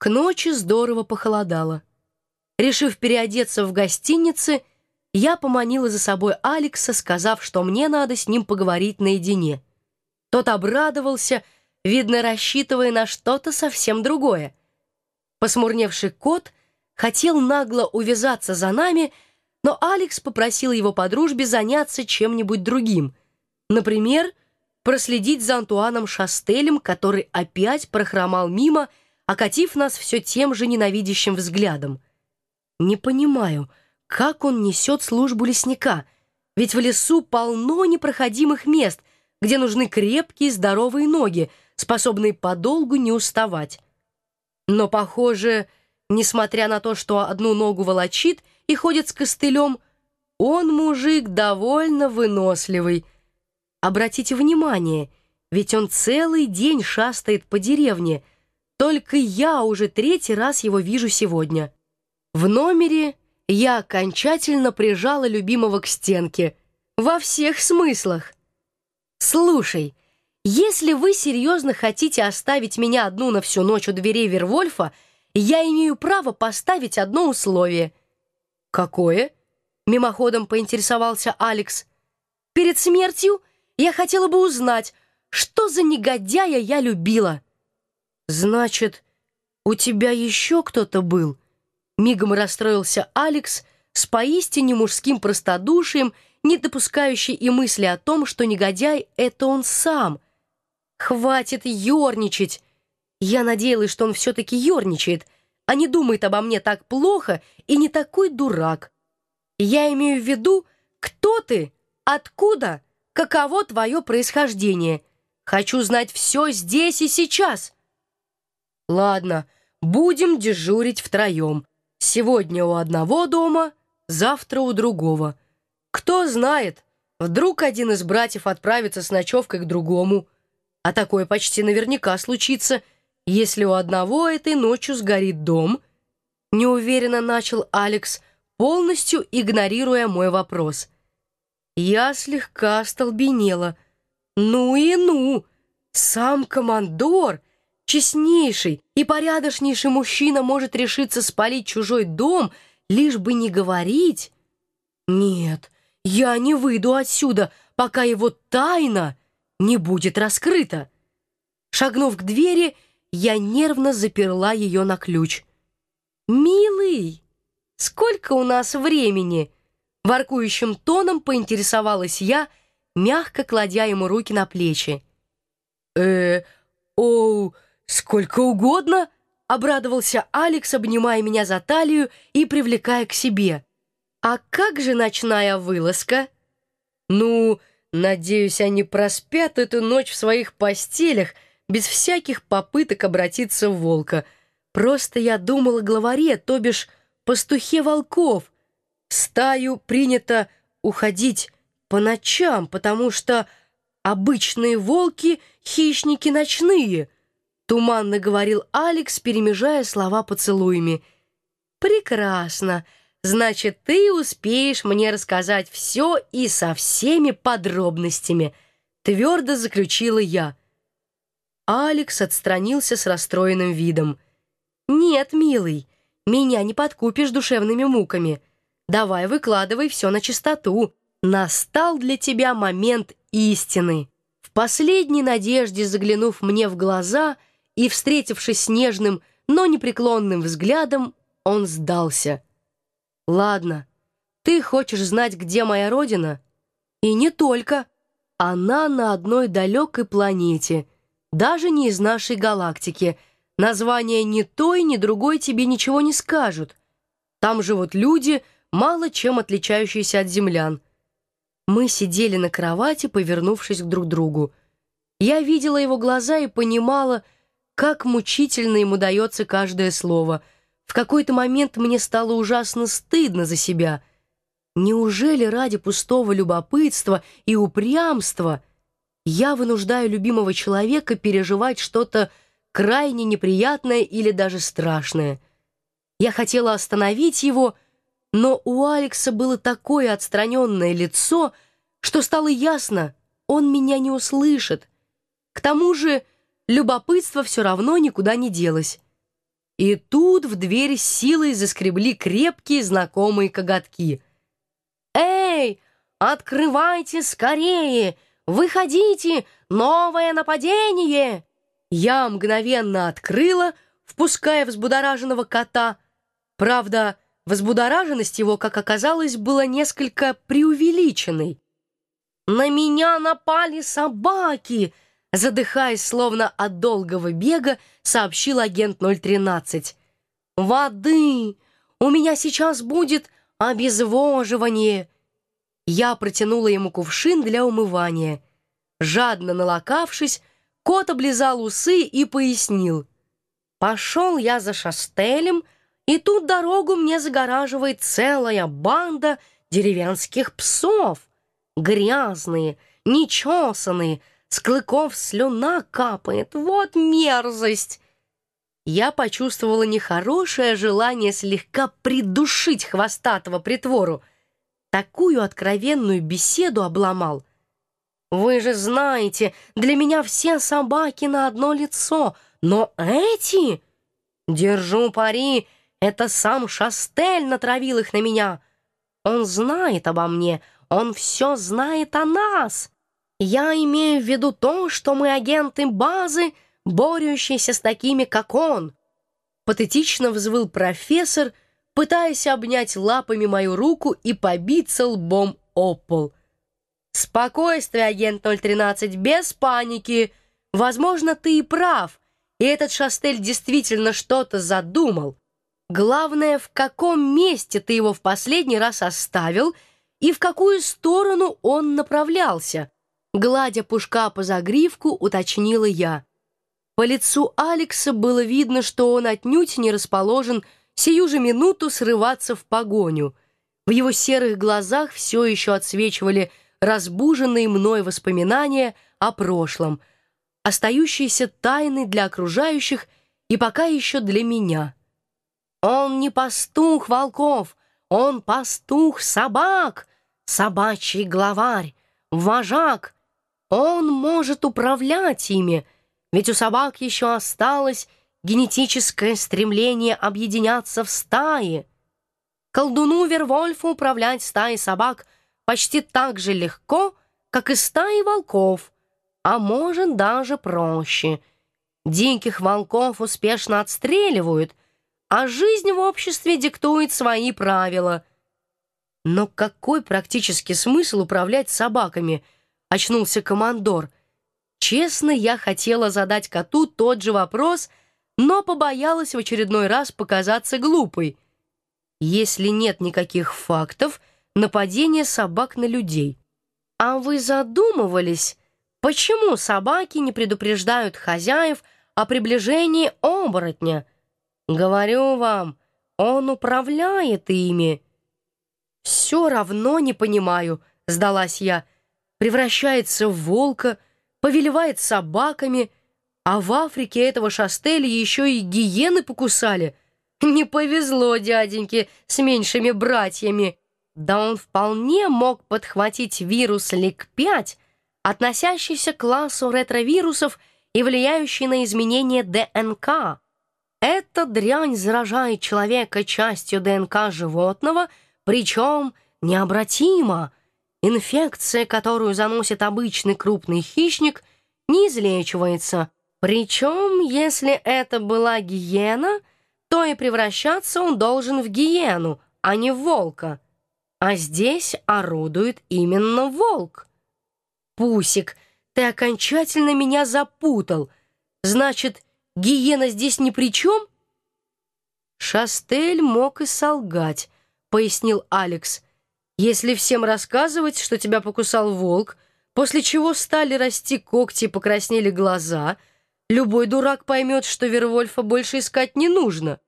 К ночи здорово похолодало. Решив переодеться в гостинице, я поманила за собой Алекса, сказав, что мне надо с ним поговорить наедине. Тот обрадовался, видно, рассчитывая на что-то совсем другое. Посмурневший кот хотел нагло увязаться за нами, но Алекс попросил его по дружбе заняться чем-нибудь другим. Например, проследить за Антуаном Шастелем, который опять прохромал мимо, окатив нас все тем же ненавидящим взглядом. Не понимаю, как он несет службу лесника, ведь в лесу полно непроходимых мест, где нужны крепкие здоровые ноги, способные подолгу не уставать. Но, похоже, несмотря на то, что одну ногу волочит и ходит с костылем, он мужик довольно выносливый. Обратите внимание, ведь он целый день шастает по деревне. Только я уже 3-й раз его вижу сегодня. В номере я окончательно прижала любимого к стенке. Во всех смыслах. «Слушай, если вы серьезно хотите оставить меня одну на всю ночь у дверей Вервольфа, я имею право поставить одно условие». «Какое?» — мимоходом поинтересовался Алекс. «Перед смертью я хотела бы узнать, что за негодяя я любила». «Значит, у тебя еще кто-то был?» Мигом расстроился Алекс с поистине мужским простодушием, не допускающий и мысли о том, что негодяй — это он сам. «Хватит ерничать!» Я надеялась, что он все-таки ерничает, а не думает обо мне так плохо и не такой дурак. Я имею в виду, кто ты, откуда, каково твое происхождение. Хочу знать все здесь и сейчас. Ладно, будем дежурить втроем. Сегодня у одного дома, завтра у другого. Кто знает, вдруг один из братьев отправится с ночевкой к другому. А такое почти наверняка случится, если у одного этой ночью сгорит дом. Неуверенно начал Алекс, полностью игнорируя мой вопрос. Я слегка остолбенела. Ну и ну! Сам командор, честнейший и порядочнейший мужчина, может решиться спалить чужой дом, лишь бы не говорить. Нет, я не выйду отсюда, пока его тайна не будет раскрыта. Шагнув к двери, я нервно заперла ее на ключ. «Милый, сколько у нас времени?» Воркующим тоном поинтересовалась я, мягко кладя ему руки на плечи. Сколько угодно!» — обрадовался Алекс, обнимая меня за талию и привлекая к себе. «А как же ночная вылазка?» «Ну, надеюсь, они проспят эту ночь в своих постелях, без всяких попыток обратиться в волка. Просто я думала о главаре, то бишь пастухе волков. В стаю принято уходить по ночам, потому что обычные волки — хищники ночные», — туманно говорил Алекс, перемежая слова поцелуями. «Прекрасно. Значит, ты успеешь мне рассказать все и со всеми подробностями», — твердо заключила я. Алекс отстранился с расстроенным видом. «Нет, милый, меня не подкупишь душевными муками. Давай выкладывай все на чистоту. Настал для тебя момент истины». В последней надежде, заглянув мне в глаза и встретившись с нежным, но непреклонным взглядом, он сдался. «Ладно, ты хочешь знать, где моя родина? И не только. Она на одной далекой планете, даже не из нашей галактики. Название ни той, ни другой тебе ничего не скажут. Там живут люди, мало чем отличающиеся от землян». Мы сидели на кровати, повернувшись друг к другу. Я видела его глаза и понимала, как мучительно ему дается каждое слово. В какой-то момент мне стало ужасно стыдно за себя. Неужели ради пустого любопытства и упрямства я вынуждаю любимого человека переживать что-то крайне неприятное или даже страшное? Я хотела остановить его, но у Алекса было такое отстраненное лицо, что стало ясно, он меня не услышит. К тому же любопытство все равно никуда не делось. И тут в дверь силой заскребли крепкие знакомые коготки. «Эй, открывайте скорее! Выходите! Новое нападение!» Я мгновенно открыла, впуская взбудораженного кота. Правда, взбудораженность его, как оказалось, была несколько преувеличенной. «На меня напали собаки!» Задыхаясь, словно от долгого бега, сообщил агент 013. «Воды! У меня сейчас будет обезвоживание!» Я протянула ему кувшин для умывания. Жадно налокавшись, кот облизал усы и пояснил. «Пошел я за Шастелем, и тут дорогу мне загораживает целая банда деревенских псов. Грязные, нечесанные, с клыков слюна капает. Вот мерзость!» Я почувствовала нехорошее желание слегка придушить хвостатого притвору. Такую откровенную беседу обломал. «Вы же знаете, для меня все собаки на одно лицо, но эти...» «Держу пари, это сам Шастель натравил их на меня. Он знает обо мне, он все знает о нас. Я имею в виду то, что мы агенты базы, борющиеся с такими, как он». Патетично взвыл профессор, пытаясь обнять лапами мою руку и побиться лбом о пол. «Спокойствие, агент 013, без паники. Возможно, ты и прав, и этот Шастель действительно что-то задумал. Главное, в каком месте ты его в последний раз оставил и в какую сторону он направлялся?» Гладя Пушка по загривку, уточнила я. По лицу Алекса было видно, что он отнюдь не расположен сию же минуту срываться в погоню. В его серых глазах все еще отсвечивали разбуженные мной воспоминания о прошлом, остающиеся тайной для окружающих и пока еще для меня. «Он не пастух волков, он пастух собак, собачий главарь, вожак. Он может управлять ими, ведь у собак еще осталось генетическое стремление объединяться в стаи. Колдуну Вервольфу управлять стаей собак почти так же легко, как и стаей волков, а может даже проще. Диких волков успешно отстреливают, а жизнь в обществе диктует свои правила. Но какой практический смысл управлять собаками? Очнулся командор. Честно, я хотела задать коту тот же вопрос, но побоялась в очередной раз показаться глупой. Если нет никаких фактов нападения собак на людей. А вы задумывались, почему собаки не предупреждают хозяев о приближении оборотня? Говорю вам, он управляет ими. «Все равно не понимаю», — сдалась я. «Превращается в волка, повелевает собаками, а в Африке этого Шастеля еще и гиены покусали. Не повезло дяденьке с меньшими братьями. Да он вполне мог подхватить вирус ЛИК-5, относящийся к классу ретровирусов и влияющий на изменения ДНК. Эта дрянь заражает человека частью ДНК животного, причем необратимо. Инфекция, которую заносит обычный крупный хищник, не излечивается. Причем, если это была гиена, то и превращаться он должен в гиену, а не в волка. А здесь орудует именно волк. Пусик, ты окончательно меня запутал. Значит, гиена здесь ни при чем? Шастель мог и солгать, пояснил Алекс. Если всем рассказывать, что тебя покусал волк, после чего стали расти когти и покраснели глаза, любой дурак поймет, что Вервольфа больше искать не нужно.